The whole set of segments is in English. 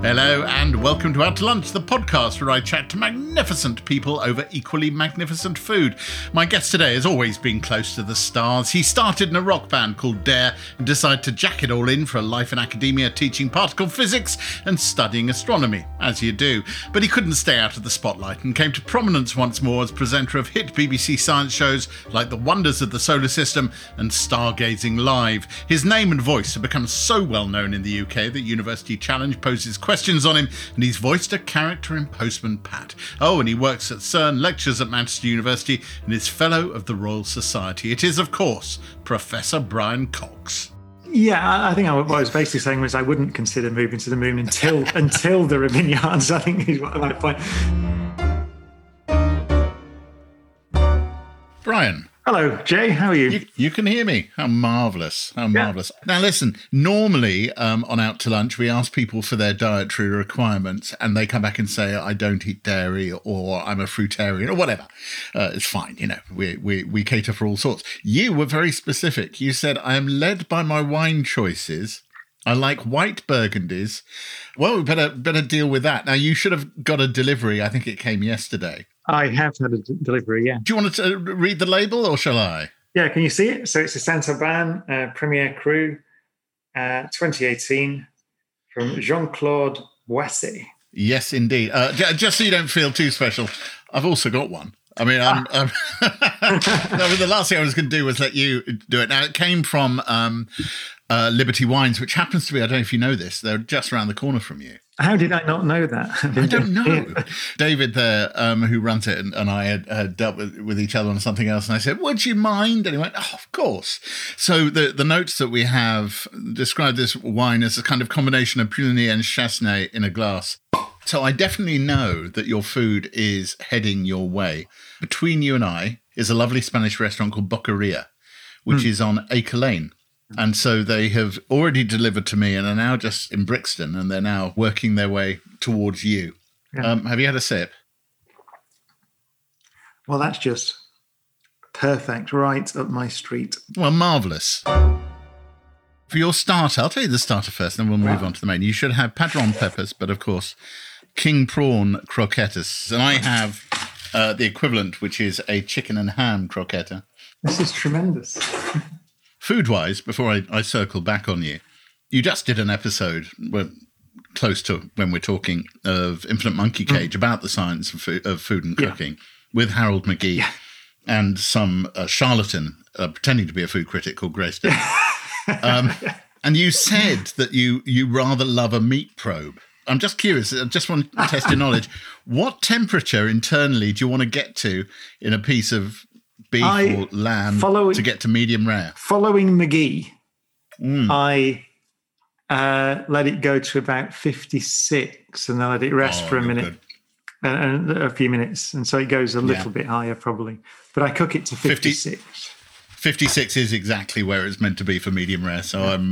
Hello and welcome to Out to Lunch, the podcast where I chat to magnificent people over equally magnificent food. My guest today has always been close to the stars. He started in a rock band called Dare and decided to jack it all in for a life in academia, teaching particle physics and studying astronomy, as you do. But he couldn't stay out of the spotlight and came to prominence once more as presenter of hit BBC science shows like The Wonders of the Solar System and Stargazing Live. His name and voice have become so well known in the UK that University Challenge poses questions on him, and he's voiced a character in Postman Pat. Oh, and he works at CERN, lectures at Manchester University, and is Fellow of the Royal Society. It is, of course, Professor Brian Cox. Yeah, I think what I was basically saying was I wouldn't consider moving to the moon until there are vineyards, I think is my point. Brian. Hello, Jay. How are you? You can hear me. How marvellous. How marvellous. Now, listen, normally on Out to Lunch, we ask people for their dietary requirements and they come back and say, I don't eat dairy or I'm a fruitarian or whatever. It's fine. You know, we cater for all sorts. You were very specific. You said, I am led by my wine choices. I like white burgundies. Well, we better deal with that. Now, you should have got a delivery. I think it came yesterday. I have had a delivery, yeah. Do you want to read the label or shall I? Yeah, can you see it? So it's a Saint-Aubin Premier Cru 2018 from Jean-Claude Boisset. Yes, indeed. Just so you don't feel too special, I've also got one. I mean, the last thing I was going to do was let you do it. Now, it came from Liberty Wines, which happens to be, I don't know if you know this, they're just around the corner from you. How did I not know that? I don't know. David there, who runs it, and I had dealt with each other on something else, and I said, would you mind? And he went, oh, of course. So the notes that we have describe this wine as a kind of combination of Puligny and Chassenay in a glass. So I definitely know that your food is heading your way. Between you and I is a lovely Spanish restaurant called Boqueria, which is on Acre Lane. And so they have already delivered to me and are now just in Brixton, and they're now working their way towards you. Yeah. Have you had a sip? Well, that's just perfect, right up my street. Well, marvellous. For your starter, I'll tell you the starter first, then we'll move on to the main. You should have padron peppers, but of course, king prawn croquettes. And I have the equivalent, which is a chicken and ham croqueta. This is tremendous. Food-wise, before I circle back on you, you just did an episode close to when we're talking of Infinite Monkey Cage about the science of food and cooking with Harold McGee and some charlatan pretending to be a food critic called Grace Dillon. And you said that you rather love a meat probe. I'm just curious. I just want to test your knowledge. What temperature internally do you want to get to in a piece of beef or lamb to get to medium rare? Following McGee, I let it go to about 56 and then let it rest for a minute and a few minutes. And so it goes a little bit higher probably. But I cook it to 56. 56 is exactly where it's meant to be for medium rare. So I'm,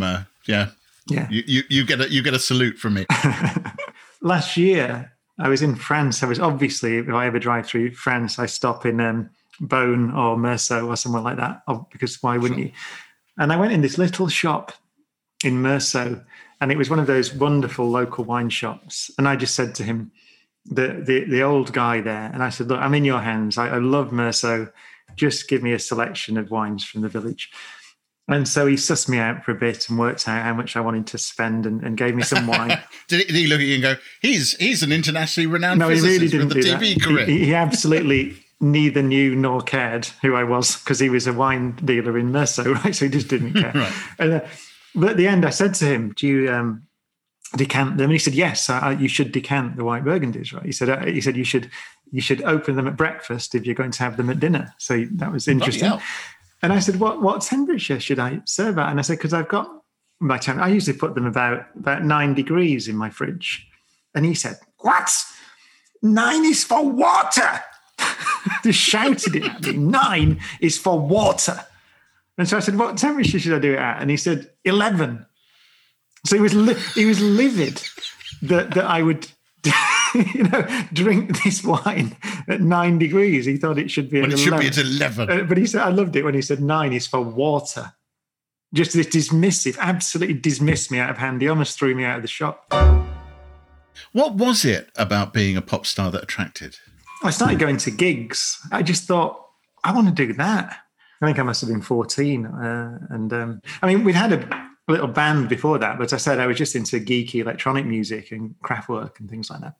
you get a salute from me. Last year, I was in France. I was obviously, if I ever drive through France, I stop in Beaune or Meursault or somewhere like that, because why wouldn't you? And I went in this little shop in Meursault, and it was one of those wonderful local wine shops. And I just said to him, the old guy there, and I said, look, I'm in your hands. I love Meursault. Just give me a selection of wines from the village. And so he sussed me out for a bit and worked out how much I wanted to spend and gave me some wine. Did he look at you and go, he's an internationally renowned physicist he really didn't with a TV career? He absolutely neither knew nor cared who I was, because he was a wine dealer in Meursault, right? So he just didn't care. Right. And, but at the end, I said to him, do you decant them? And he said, yes, you should decant the white burgundies, right? He said you should open them at breakfast if you're going to have them at dinner. So that was interesting. And I said, what temperature should I serve at? And I said, because I've got my time. I usually put them about 9 degrees in my fridge. And he said, what? 9 is for water. Just shouted it at me. 9 is for water. And so I said, what temperature should I do it at? And he said, 11. So he was livid that I would drink this wine at 9 degrees. He thought it should be at 11. Should be at 11. But he said, I loved it when he said 9 is for water. Just this dismissive, absolutely dismissed me out of hand. He almost threw me out of the shop. What was it about being a pop star that attracted? I started going to gigs. I just thought, I want to do that. I think I must have been 14. I mean, we'd had a little band before that, but as I said, I was just into geeky electronic music and Kraftwerk and things like that.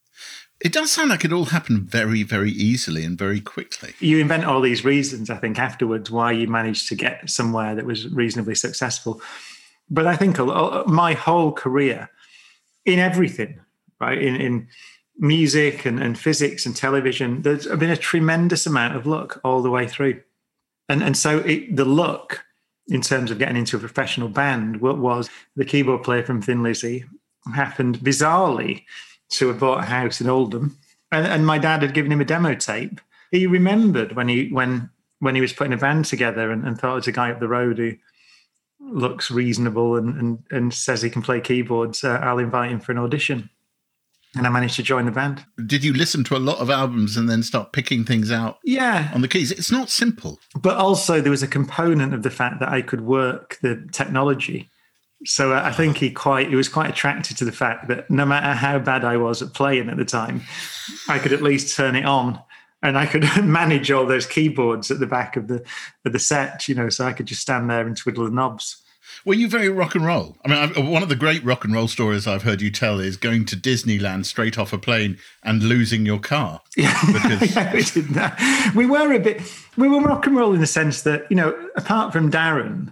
It does sound like it all happened very, very easily and very quickly. You invent all these reasons, I think, afterwards why you managed to get somewhere that was reasonably successful. But I think my whole career, in everything, right, in music and physics and television, there's been a tremendous amount of luck all the way through. And so the luck in terms of getting into a professional band was the keyboard player from Thin Lizzy happened bizarrely to have bought a house in Oldham. And my dad had given him a demo tape. He remembered when he was putting a band together and thought it's a guy up the road who looks reasonable and says he can play keyboards, I'll invite him for an audition. And I managed to join the band. Did you listen to a lot of albums and then start picking things out on the keys? It's not simple. But also there was a component of the fact that I could work the technology. So I think he was quite attracted to the fact that no matter how bad I was at playing at the time, I could at least turn it on and I could manage all those keyboards at the back of the set, so I could just stand there and twiddle the knobs. Were you very rock and roll? I mean, one of the great rock and roll stories I've heard you tell is going to Disneyland straight off a plane and losing your car. Yeah, we did that. We were rock and roll in the sense that, apart from Darren,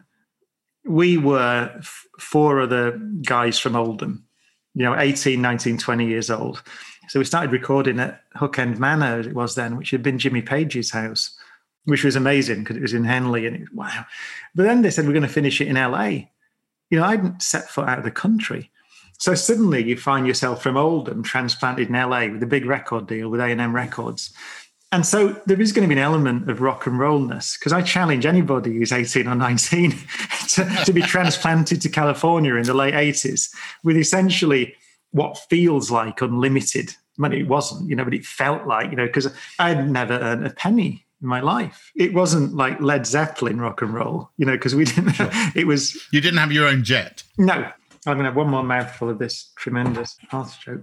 we were four other guys from Oldham, 18, 19, 20 years old. So we started recording at Hook End Manor, as it was then, which had been Jimmy Page's house, which was amazing because it was in Henley and wow. But then they said, we're going to finish it in LA. I hadn't set foot out of the country. So suddenly you find yourself from Oldham transplanted in LA with a big record deal with A&M Records. And so there is going to be an element of rock and rollness because I challenge anybody who's 18 or 19 to be transplanted to California in the late 80s with essentially what feels like unlimited money. It wasn't, but it felt like, because I had never earned a penny in my life. It wasn't like Led Zeppelin rock and roll, because we didn't. Sure. It was. You didn't have your own jet. No, I'm going to have one more mouthful of this tremendous artichoke.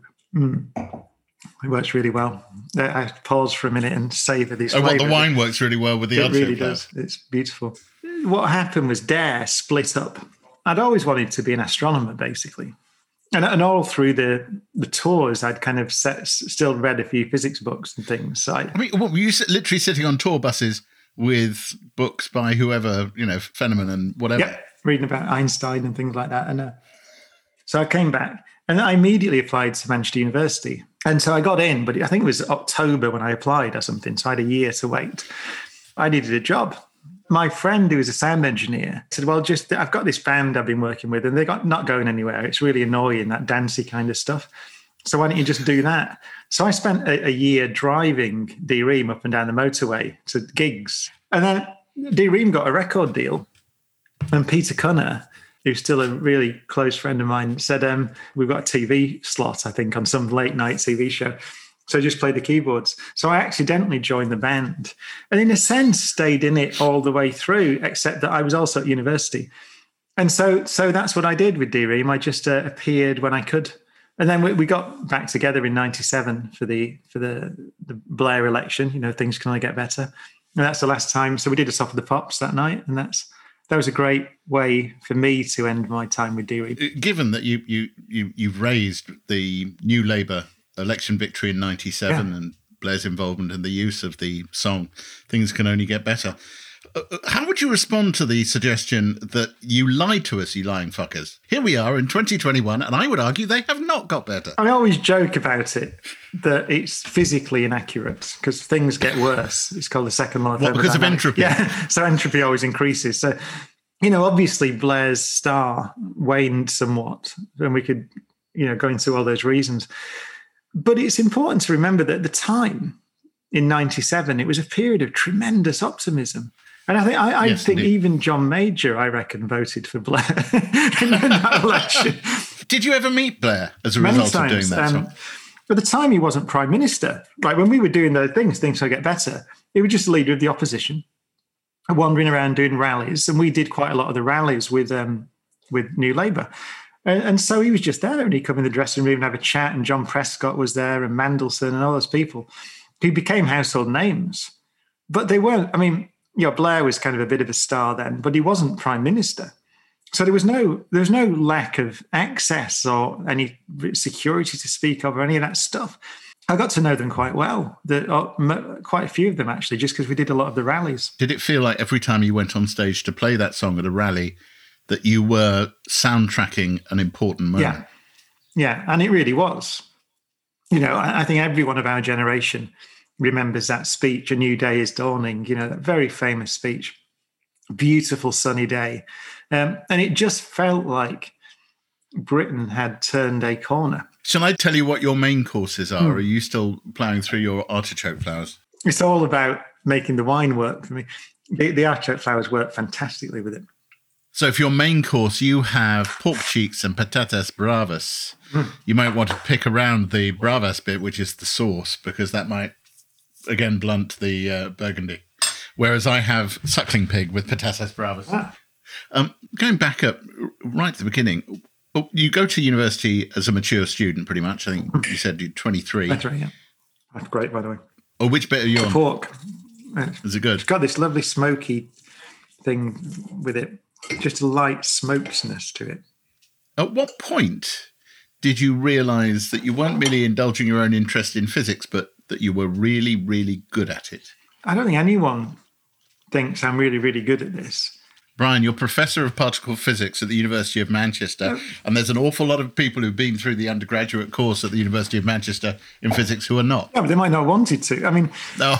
It works really well. I pause for a minute and savor these. Well, the wine works really well with the artichoke. It really does. It's beautiful. What happened was Dare split up. I'd always wanted to be an astronomer, basically. And all through the tours, I'd kind of still read a few physics books and things. So were you literally sitting on tour buses with books by whoever, Feynman and whatever? Yeah, reading about Einstein and things like that. And so I came back and I immediately applied to Manchester University. And so I got in, but I think it was October when I applied or something. So I had a year to wait. I needed a job. My friend, who was a sound engineer, said, well, I've got this band I've been working with and they're not going anywhere. It's really annoying, that dancey kind of stuff. So why don't you just do that? So I spent a year driving D Ream up and down the motorway to gigs. And then D Ream got a record deal. And Peter Cunner, who's still a really close friend of mine, said, we've got a TV slot, I think, on some late night TV show. So I just played the keyboards. So I accidentally joined the band and in a sense stayed in it all the way through, except that I was also at university. And so that's what I did with D-Ream. I just appeared when I could. And then we got back together in 97 for the Blair election. Things can only get better. And that's the last time. So we did a Top of the Pops that night. And that was a great way for me to end my time with D-Ream. Given that you've raised the New Labour election victory in 97 and Blair's involvement in the use of the song Things Can Only Get Better, how would you respond to the suggestion that you lied to us, you lying fuckers? Here we are in 2021 and I would argue they have not got better. I always joke about it that it's physically inaccurate because things get worse. It's called the second law of thermodynamics. Because of entropy? Yeah, so entropy always increases. So, obviously Blair's star waned somewhat and we could, go into all those reasons. But it's important to remember that at the time, in 97, it was a period of tremendous optimism. And I think even John Major, I reckon, voted for Blair in that election. Did you ever meet Blair as a result of doing that? At the time, he wasn't prime minister. Like when we were doing those things will get better. He was just the leader of the opposition, wandering around doing rallies. And we did quite a lot of the rallies with New Labour. And so he was just there, and he'd come in the dressing room and have a chat, and John Prescott was there, and Mandelson, and all those people who became household names. But they weren't, I mean, Blair was kind of a bit of a star then, but he wasn't prime minister. So there was no lack of access or any security to speak of or any of that stuff. I got to know them quite well, quite a few of them actually, just because we did a lot of the rallies. Did it feel like every time you went on stage to play that song at a rally that you were soundtracking an important moment? Yeah, and it really was. I think everyone of our generation remembers that speech, "A New Day is Dawning," that very famous speech. Beautiful sunny day. And it just felt like Britain had turned a corner. Shall I tell you what your main courses are? Or are you still ploughing through your artichoke flowers? It's all about making the wine work for me. The artichoke flowers work fantastically with it. So for your main course, you have pork cheeks and patatas bravas. You might want to pick around the bravas bit, which is the sauce, because that might, again, blunt the burgundy. Whereas I have suckling pig with patatas bravas. Going back up right at the beginning, you go to university as a mature student, pretty much. I think you said you're 23. That's right, yeah. That's great, by the way. Oh, which bit are you on? Pork. Is it good? It's got this lovely smoky thing with it. Just a light smokiness to it. At what point did you realise that you weren't merely indulging your own interest in physics, but that you were really, really good at it? I don't think anyone thinks I'm really, really good at this. Brian, you're Professor of Particle Physics at the University of Manchester, and there's an awful lot of people who've been through the undergraduate course at the University of Manchester in physics who are not. Yeah, but they might not have wanted to. I mean, but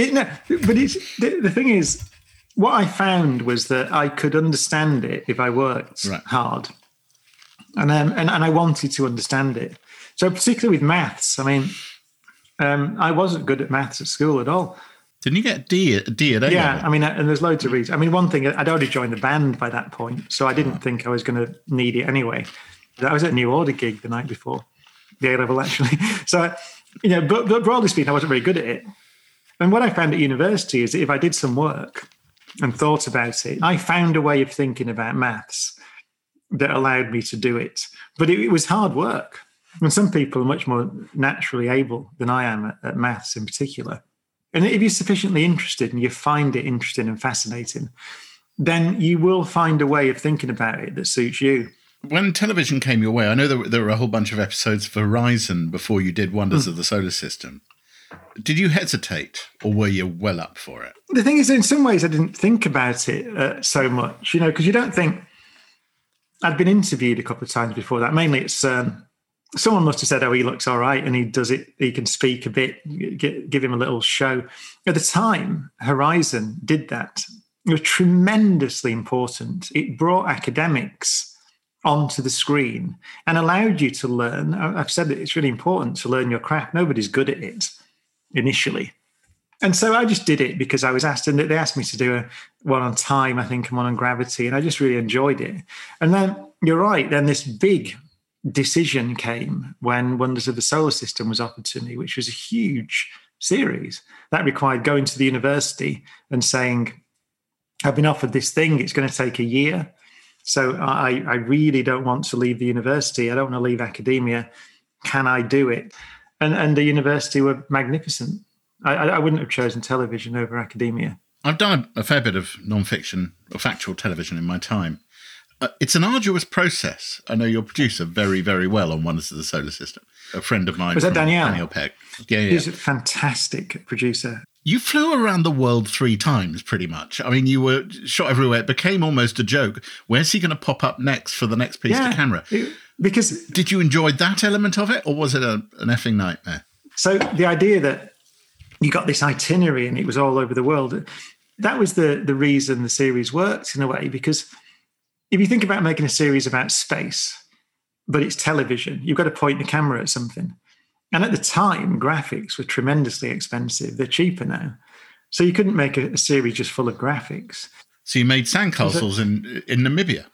the thing is, what I found was that I could understand it if I worked hard, and I wanted to understand it. So particularly with maths, I mean, I wasn't good at maths at school at all. Didn't you get a D at A? Yeah, I mean, and there's loads of reasons. I mean, one thing, I'd already joined the band by that point, so I didn't think I was going to need it anyway. I was at a New Order gig the night before, the A-level actually. So, but broadly speaking, I wasn't very good at it. And what I found at university is that if I did some work and thought about it, I found a way of thinking about maths that allowed me to do it. But it was hard work. And some people are much more naturally able than I am at maths in particular. And if you're sufficiently interested and you find it interesting and fascinating, then you will find a way of thinking about it that suits you. When television came your way, I know there were a whole bunch of episodes of Horizon before you did Wonders of the Solar System. Did you hesitate, or were you well up for it? The thing is, in some ways, I didn't think about it so much, because you don't think... I'd been interviewed a couple of times before that, mainly at CERN. Someone must have said, "Oh, he looks all right, and he does it. He can speak a bit. Give him a little show." At the time, Horizon did that. It was tremendously important. It brought academics onto the screen and allowed you to learn. I've said that it's really important to learn your craft. Nobody's good at it initially, and so I just did it because I was asked, and they asked me to do one on time, I think, and one on gravity, and I just really enjoyed it. And then you're right. Then this big decision came when Wonders of the Solar System was offered to me, which was a huge series that required going to the university and saying, "I've been offered this thing. It's going to take a year. So I really don't want to leave the university. I don't want to leave academia. Can I do it?" And the university were magnificent. I wouldn't have chosen television over academia. I've done a fair bit of non-fiction or factual television in my time. It's an arduous process. I know your producer very, very well on Wonders of the Solar System. A friend of mine. Was that Danielle? Daniel Pegg. Yeah. He's a fantastic producer. You flew around the world 3 times, pretty much. I mean, you were shot everywhere. It became almost a joke. Where's he going to pop up next for the next piece of camera? Because did you enjoy that element of it, or was it an effing nightmare? So the idea that you got this itinerary and it was all over the world, that was the reason the series worked in a way, because if you think about making a series about space, but it's television, you've got to point the camera at something. And at the time, graphics were tremendously expensive. They're cheaper now. So you couldn't make a series just full of graphics. So you made sandcastles in Namibia.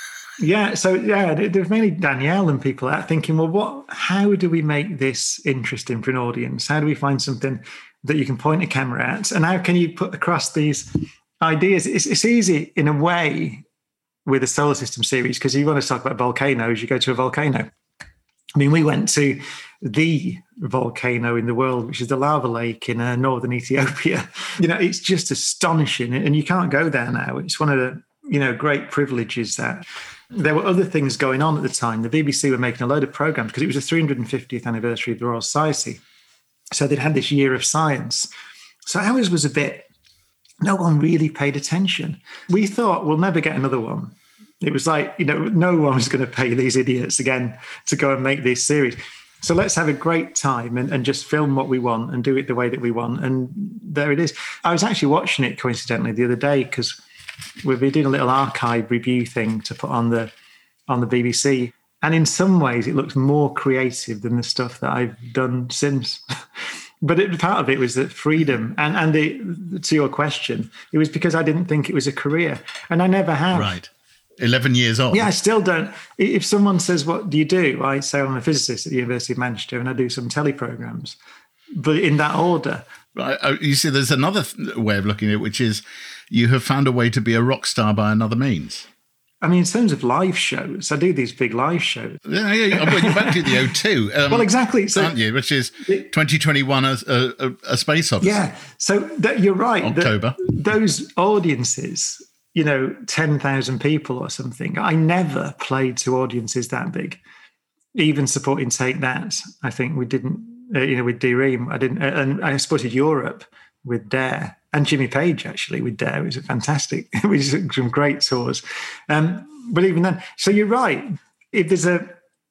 There's mainly Danielle and people out thinking, well, how do we make this interesting for an audience? How do we find something that you can point a camera at? And how can you put across these ideas? It's easy in a way with a solar system series, because you want to talk about volcanoes, you go to a volcano. I mean, we went to the volcano in the world, which is the lava lake in northern Ethiopia. It's just astonishing, and you can't go there now. It's one of the great privileges that there were other things going on at the time. The BBC were making a load of programs because it was the 350th anniversary of the Royal Society. So they'd had this year of science. So ours was no one really paid attention. We thought we'll never get another one. It was like, no one's going to pay these idiots again to go and make this series. So let's have a great time and just film what we want and do it the way that we want. And there it is. I was actually watching it coincidentally the other day because we've been doing a little archive review thing to put on the BBC. And in some ways, it looks more creative than the stuff that I've done since. But part of it was that freedom. And to your question, it was because I didn't think it was a career. And I never have. Right. 11 years on. Yeah, I still don't. If someone says, what do you do? I say I'm a physicist at the University of Manchester and I do some teleprograms. But in that order. Right. You see, there's another way of looking at it, which is you have found a way to be a rock star by another means. I mean, in terms of live shows, I do these big live shows. Yeah. Well, you're back to the O2. Well, exactly. So, aren't you? Which is 2021 a space odyssey. Yeah. So you're right. October. Those audiences, 10,000 people or something. I never played to audiences that big. Even supporting Take That, I think we didn't, with D-Ream, I didn't, and I supported Europe with Dare, and Jimmy Page actually with Dare. It was fantastic. It was some great tours. But even then, so you're right. If there's a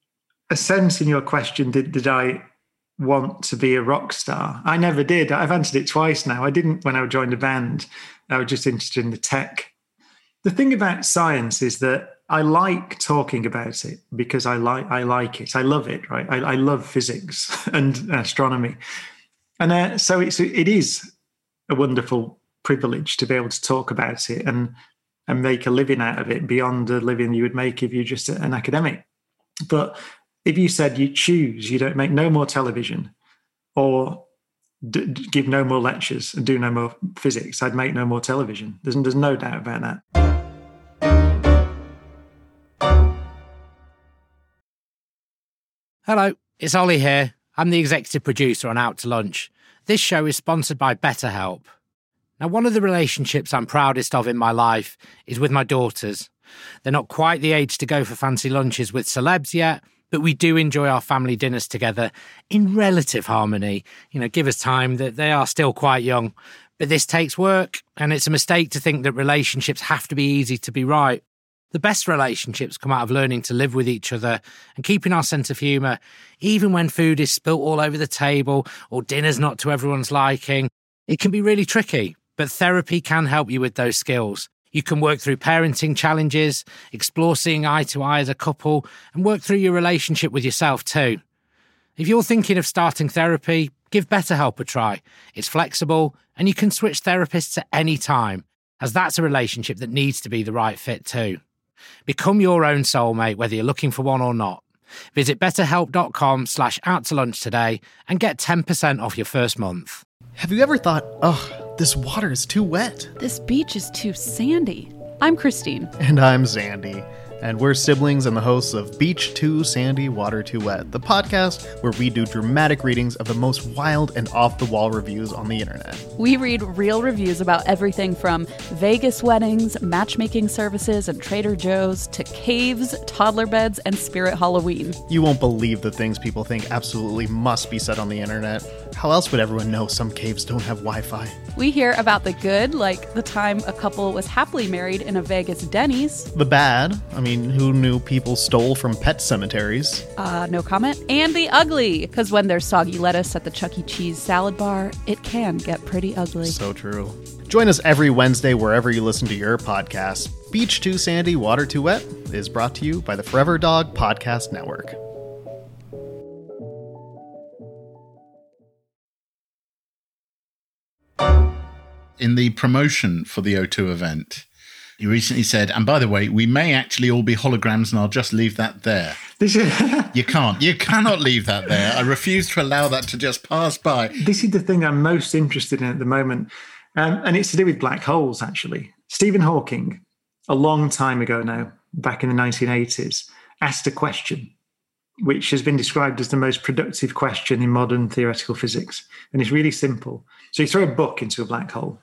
sense in your question, did I want to be a rock star? I never did. I've answered it twice now. I didn't when I joined a band. I was just interested in the tech. The thing about science is that I like talking about it because I like it. I love it, right? I love physics and astronomy. And so it is a wonderful privilege to be able to talk about it and make a living out of it beyond the living you would make if you're just an academic. But if you said you choose, you don't make no more television or give no more lectures and do no more physics, I'd make no more television. There's no doubt about that. Hello, it's Ollie here. I'm the executive producer on Out to Lunch. This show is sponsored by BetterHelp. Now, one of the relationships I'm proudest of in my life is with my daughters. They're not quite the age to go for fancy lunches with celebs yet, but we do enjoy our family dinners together in relative harmony. Give us time that they are still quite young. But this takes work, and it's a mistake to think that relationships have to be easy to be right. The best relationships come out of learning to live with each other and keeping our sense of humour, even when food is spilt all over the table or dinner's not to everyone's liking. It can be really tricky, but therapy can help you with those skills. You can work through parenting challenges, explore seeing eye to eye as a couple, and work through your relationship with yourself too. If you're thinking of starting therapy, give BetterHelp a try. It's flexible, and you can switch therapists at any time, as that's a relationship that needs to be the right fit too. Become your own soulmate, whether you're looking for one or not. Visit betterhelp.com/outtolunch today and get 10% off your first month. Have you ever thought, this water is too wet? This beach is too sandy. I'm Christine. And I'm Zandy. And we're siblings and the hosts of Beach Too Sandy, Water Too Wet, the podcast where we do dramatic readings of the most wild and off-the-wall reviews on the internet. We read real reviews about everything from Vegas weddings, matchmaking services, and Trader Joe's, to caves, toddler beds, and Spirit Halloween. You won't believe the things people think absolutely must be said on the internet. How else would everyone know some caves don't have Wi-Fi? We hear about the good, like the time a couple was happily married in a Vegas Denny's. The bad, who knew people stole from pet cemeteries? No comment. And the ugly, because when there's soggy lettuce at the Chuck E. Cheese salad bar, it can get pretty ugly. So true. Join us every Wednesday wherever you listen to your podcast. Beach Too Sandy, Water Too Wet is brought to you by the Forever Dog Podcast Network. In the promotion for the O2 event, you recently said, and by the way, we may actually all be holograms, and I'll just leave that there. You cannot leave that there. I refuse to allow that to just pass by. This is the thing I'm most interested in at the moment. And it's to do with black holes, actually. Stephen Hawking a long time ago now, back in the 1980s, asked a question which has been described as the most productive question in modern theoretical physics. And it's really simple. So you throw a book into a black hole.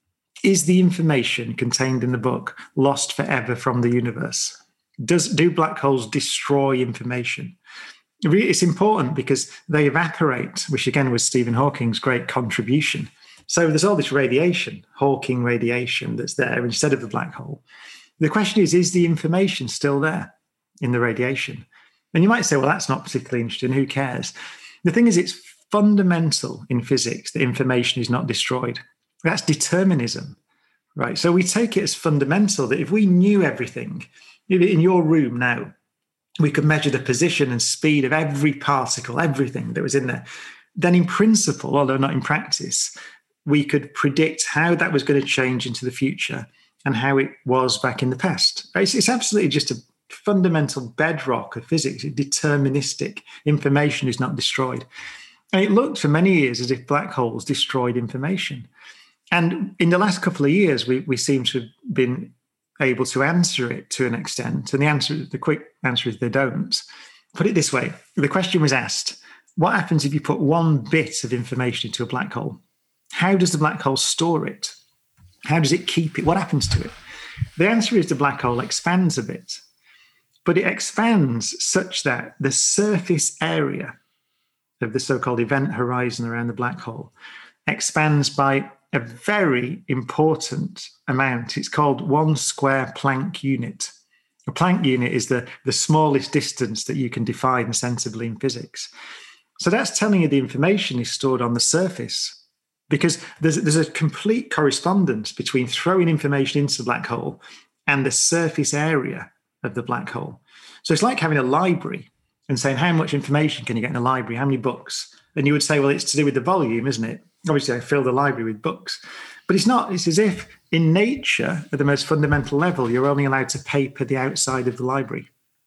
Is the information contained in the book lost forever from the universe? Do black holes destroy information? It's important because they evaporate, which again was Stephen Hawking's great contribution. So there's all this radiation, Hawking radiation, that's there instead of the black hole. The question is the information still there in the radiation? And you might say, well, that's not particularly interesting. Who cares? The thing is, it's fundamental in physics that information is not destroyed. That's determinism, right? So we take it as fundamental that if we knew everything, in your room now, we could measure the position and speed of every particle, everything that was in there. Then in principle, although not in practice, we could predict how that was going to change into the future and how it was back in the past. It's absolutely just a fundamental bedrock of physics. It's deterministic. Information is not destroyed. And it looked for many years as if black holes destroyed information. And in the last couple of years, we seem to have been able to answer it to an extent. And the quick answer is they don't. Put it this way. The question was asked, what happens if you put one bit of information into a black hole? How does the black hole store it? How does it keep it? What happens to it? The answer is the black hole expands a bit. But it expands such that the surface area of the so-called event horizon around the black hole expands by a very important amount. It's called 1 square Planck unit. A Planck unit is the smallest distance that you can define sensibly in physics. So that's telling you the information is stored on the surface, because there's a complete correspondence between throwing information into the black hole and the surface area of the black hole. So it's like having a library and saying, how much information can you get in a library? How many books? And you would say, well, it's to do with the volume, isn't it? Obviously, I fill the library with books. But it's not. It's as if in nature, at the most fundamental level, you're only allowed to paper the outside of the library.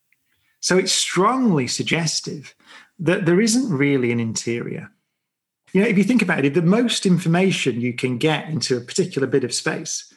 So it's strongly suggestive that there isn't really an interior. You know, if you think about it, if the most information you can get into a particular bit of space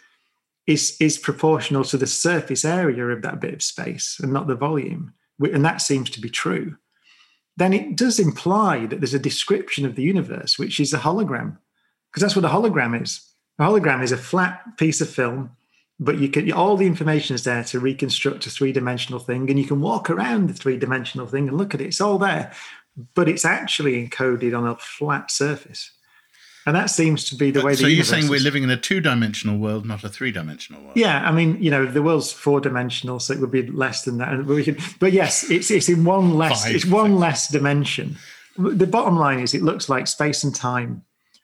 is proportional to the surface area of that bit of space and not the volume, and that seems to be true, then it does imply that there's a description of the universe, which is a hologram, because that's what a hologram is. A hologram is a flat piece of film, but all the information is there to reconstruct a three-dimensional thing, and you can walk around the three-dimensional thing and look at it. It's all there, but it's actually encoded on a flat surface. And that seems to be the way the universe is. So you're saying we're living in a two-dimensional world, not a three-dimensional world? Yeah, I mean, you know, the world's four-dimensional, so it would be less than that. But yes, it's in one less. It's one less dimension. The bottom line is, it looks like space and time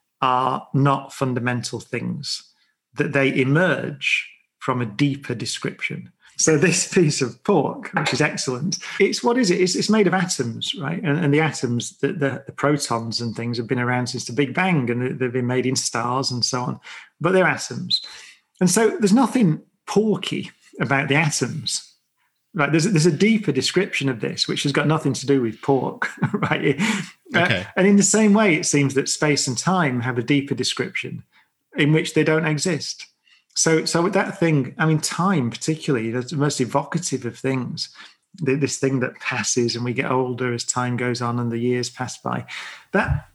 are not fundamental things; that they emerge from a deeper description. So this piece of pork, which is excellent, what is it? It's made of atoms, right? And the atoms, the protons and things have been around since the Big Bang, and they've been made in stars and so on. But they're atoms. And so there's nothing porky about the atoms. Right? There's a deeper description of this, which has got nothing to do with pork, right? Okay. And in the same way, it seems that space and time have a deeper description in which they don't exist. So that thing, I mean, time particularly, that's the most evocative of things, this thing that passes and we get older as time goes on and the years pass by, that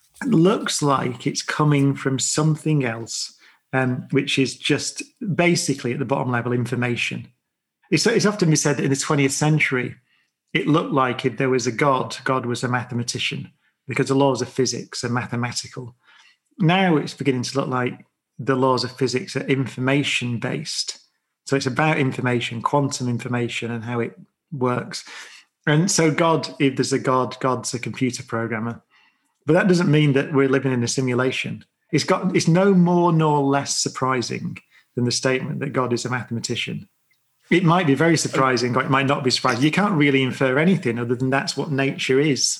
looks like it's coming from something else, which is just basically at the bottom level information. It's often been said that in the 20th century, it looked like if there was a God was a mathematician, because the laws of physics are mathematical. Now it's beginning to look like the laws of physics are information-based. So it's about information, quantum information, and how it works. And so God, if there's a God, God's a computer programmer. But that doesn't mean that we're living in a simulation. It's no more nor less surprising than the statement that God is a mathematician. It might be very surprising, or it might not be surprising. You can't really infer anything other than that's what nature is.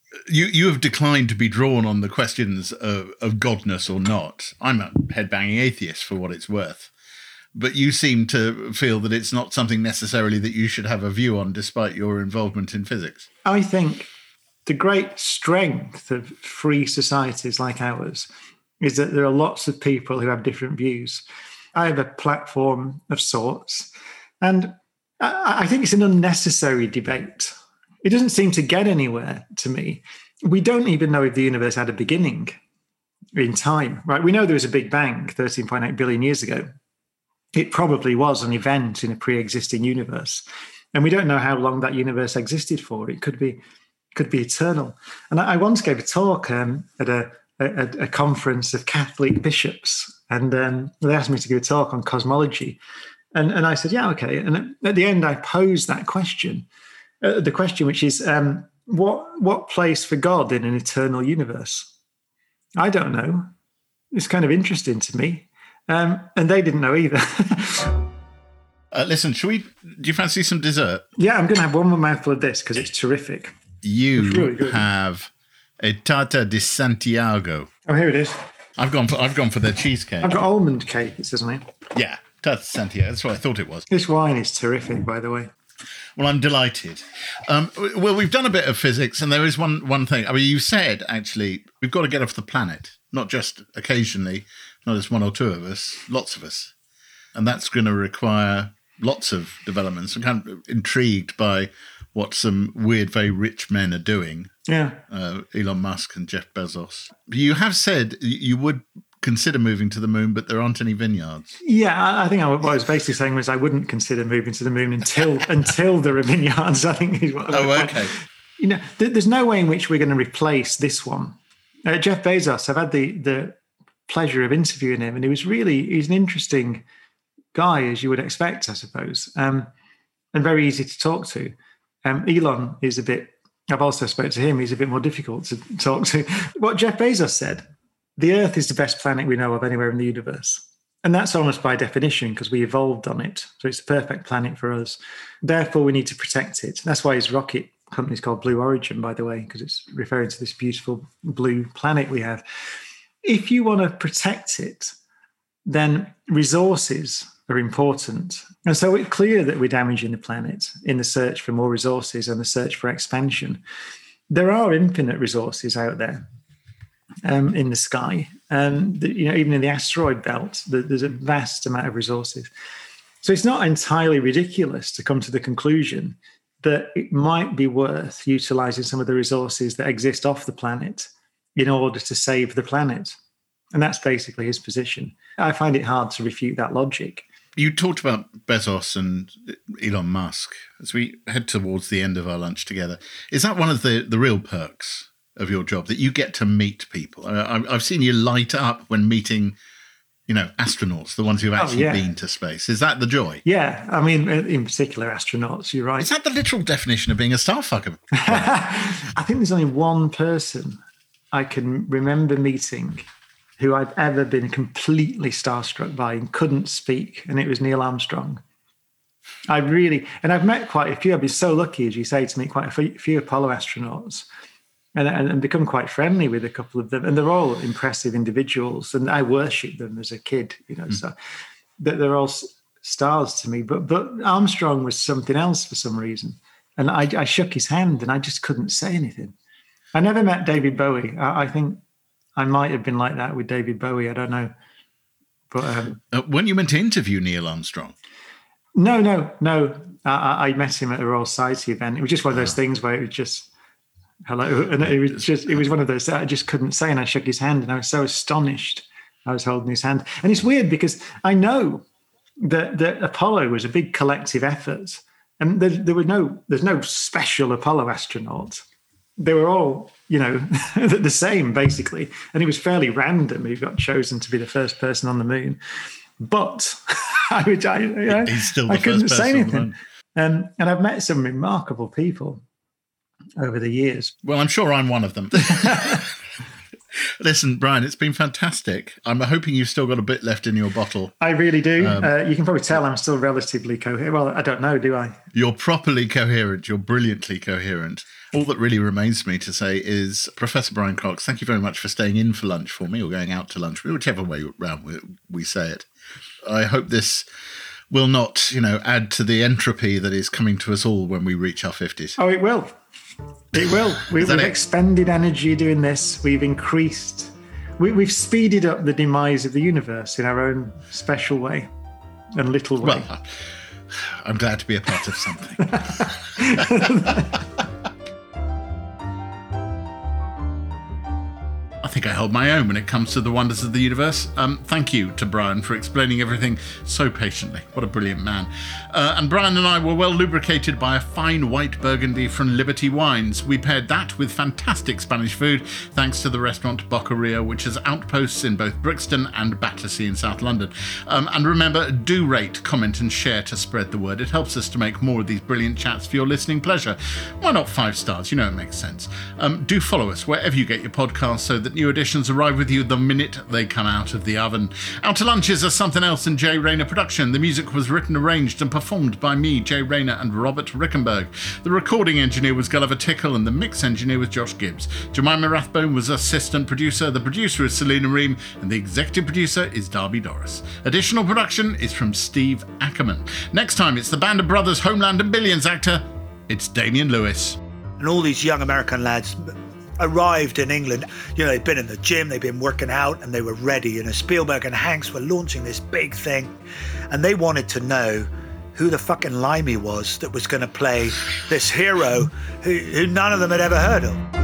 You have declined to be drawn on the questions of godness or not. I'm a headbanging atheist for what it's worth. But you seem to feel that it's not something necessarily that you should have a view on, despite your involvement in physics. I think the great strength of free societies like ours is that there are lots of people who have different views. I have a platform of sorts, and I think it's an unnecessary debate. It doesn't seem to get anywhere to me. We don't even know if the universe had a beginning in time, right? We know there was a Big Bang 13.8 billion years ago. It probably was an event in a pre-existing universe. And we don't know how long that universe existed for. It could be eternal. And I once gave a talk at a conference of Catholic bishops, and they asked me to give a talk on cosmology. And I said, yeah, okay. And at the end, I posed that question, the question which is, what place for God in an eternal universe? I don't know. It's kind of interesting to me. And they didn't know either. Listen, do you fancy some dessert? Yeah, I'm going to have one more mouthful of this because it's terrific. You really have a Tarta di Santiago. Oh, here it is. I've gone for their cheesecake. I've got almond cake, it says on it. Yeah, Tarta di Santiago. That's what I thought it was. This wine is terrific, by the way. Well, I'm delighted. Well, we've done a bit of physics, and there is one thing. I mean, you said, actually, we've got to get off the planet, not just occasionally, not just one or two of us, lots of us. And that's going to require lots of developments. I'm kind of intrigued by what some weird, very rich men are doing. Yeah. Elon Musk and Jeff Bezos. You have said you would consider moving to the moon, but there aren't any vineyards. Yeah, I think what I was basically saying was I wouldn't consider moving to the moon until there are vineyards, I think is what I was okay. You know, there's no way in which we're going to replace this one. Jeff Bezos, I've had the pleasure of interviewing him, and he's an interesting guy, as you would expect, I suppose, and very easy to talk to. Elon is a bit, I've also spoke to him, he's a bit more difficult to talk to. What Jeff Bezos said, the Earth is the best planet we know of anywhere in the universe. And that's almost by definition, because we evolved on it. So it's the perfect planet for us. Therefore, we need to protect it. That's why his rocket company is called Blue Origin, by the way, because it's referring to this beautiful blue planet we have. If you want to protect it, then resources are important. And so it's clear that we're damaging the planet in the search for more resources and the search for expansion. There are infinite resources out there in the sky. And even in the asteroid belt, there's a vast amount of resources. So it's not entirely ridiculous to come to the conclusion that it might be worth utilizing some of the resources that exist off the planet in order to save the planet. And that's basically his position. I find it hard to refute that logic. You talked about Bezos and Elon Musk as we head towards the end of our lunch together. Is that one of the real perks of your job, that you get to meet people? I've seen you light up when meeting, astronauts, the ones who've actually been to space. Is that the joy? Yeah. I mean, in particular, astronauts, you're right. Is that the literal definition of being a starfucker? I think there's only one person I can remember meeting who I've ever been completely starstruck by and couldn't speak, and it was Neil Armstrong. And I've met quite a few. I've been so lucky, as you say, to meet quite a few Apollo astronauts and become quite friendly with a couple of them. And they're all impressive individuals, and I worship them as a kid, so they're all stars to me. But Armstrong was something else for some reason. And I shook his hand and I just couldn't say anything. I never met David Bowie. I think I might have been like that with David Bowie. I don't know. But when you went to interview Neil Armstrong? No. I met him at a Royal Society event. It was just one of those things where it was just hello, and it was one of those that I just couldn't say. And I shook his hand, and I was so astonished. I was holding his hand, and it's weird because I know that Apollo was a big collective effort, and there's no special Apollo astronaut. They were all, the same, basically. And it was fairly random who got chosen to be the first person on the moon. But he's still the couldn't first say person anything. And I've met some remarkable people over the years. Well, I'm sure I'm one of them. Listen, Brian, it's been fantastic. I'm hoping you've still got a bit left in your bottle. I really do. You can probably tell I'm still relatively coherent. Well, I don't know, do I? You're properly coherent. You're brilliantly coherent. All that really remains for me to say is, Professor Brian Cox, thank you very much for staying in for lunch for me, or going out to lunch, whichever way around we say it. I hope this will not, add to the entropy that is coming to us all when we reach our 50s. Oh, it will. It will. We've expended energy doing this. We've increased We've speeded up the demise of the universe in our own special way and little way. Well, I'm glad to be a part of something. I think I hold my own when it comes to the wonders of the universe. Thank you to Brian for explaining everything so patiently. What a brilliant man. And Brian and I were well lubricated by a fine white Burgundy from Liberty Wines. We paired that with fantastic Spanish food, thanks to the restaurant Boqueria, which has outposts in both Brixton and Battersea in South London. And remember, do rate, comment and share to spread the word. It helps us to make more of these brilliant chats for your listening pleasure. Why not 5 stars? You know it makes sense. Do follow us wherever you get your podcasts so that new editions arrive with you the minute they come out of the oven. Out to Lunch is a Something Else and Jay Rayner production. The music was written, arranged and performed by me, Jay Rayner, and Robert Rickenberg. The recording engineer was Gulliver Tickle and the mix engineer was Josh Gibbs. Jemima Rathbone was assistant producer. The producer is Selena Ream and the executive producer is Darby Doris. Additional production is from Steve Ackerman. Next time it's the Band of Brothers Homeland and Billions actor. It's Damian Lewis. And all these young American lads arrived in England. You know, they'd been in the gym, they'd been working out, and they were ready. You know, Spielberg and Hanks were launching this big thing, and they wanted to know who the fucking limey was that was going to play this hero who none of them had ever heard of.